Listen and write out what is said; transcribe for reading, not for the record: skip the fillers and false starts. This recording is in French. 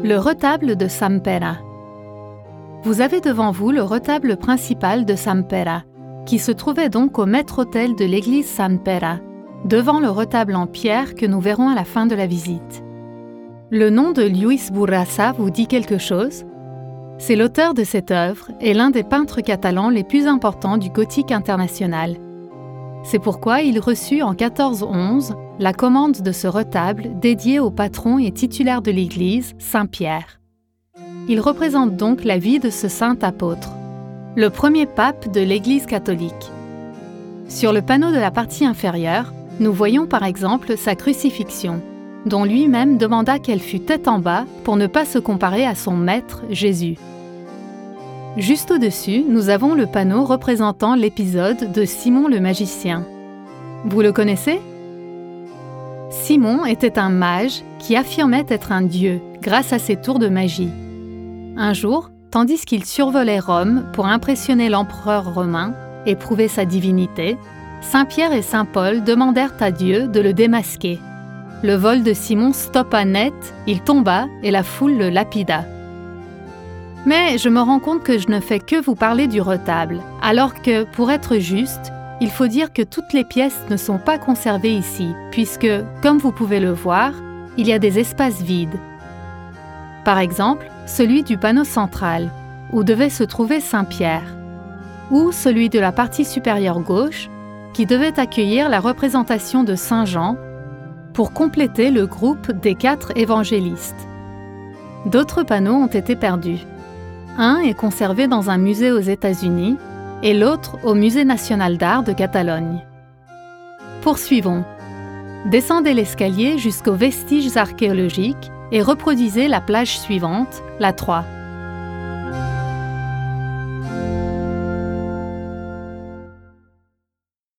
Le retable de Sant Pere. Vous avez devant vous le retable principal de Sant Pere, qui se trouvait donc au maître-autel de l'église Sant Pere, devant le retable en pierre que nous verrons à la fin de la visite. Le nom de Lluís Borrassa vous dit quelque chose ? C'est l'auteur de cette œuvre et l'un des peintres catalans les plus importants du gothique international. C'est pourquoi il reçut en 1411 la commande de ce retable dédié au patron et titulaire de l'Église, Saint Pierre. Il représente donc la vie de ce saint apôtre, le premier pape de l'Église catholique. Sur le panneau de la partie inférieure, nous voyons par exemple sa crucifixion, dont lui-même demanda qu'elle fût tête en bas pour ne pas se comparer à son maître Jésus. Juste au-dessus, nous avons le panneau représentant l'épisode de Simon le magicien. Vous le connaissez ? Simon était un mage qui affirmait être un dieu grâce à ses tours de magie. Un jour, tandis qu'il survolait Rome pour impressionner l'empereur romain et prouver sa divinité, Saint Pierre et Saint Paul demandèrent à Dieu de le démasquer. Le vol de Simon stoppa net, il tomba et la foule le lapida. Mais je me rends compte que je ne fais que vous parler du retable, alors que, pour être juste, il faut dire que toutes les pièces ne sont pas conservées ici, puisque, comme vous pouvez le voir, il y a des espaces vides. Par exemple, celui du panneau central, où devait se trouver Saint Pierre, ou celui de la partie supérieure gauche, qui devait accueillir la représentation de Saint Jean, pour compléter le groupe des 4 évangélistes. D'autres panneaux ont été perdus. Un est conservé dans un musée aux États-Unis et l'autre au Musée national d'art de Catalogne. Poursuivons. Descendez l'escalier jusqu'aux vestiges archéologiques et reproduisez la plage suivante, la 3.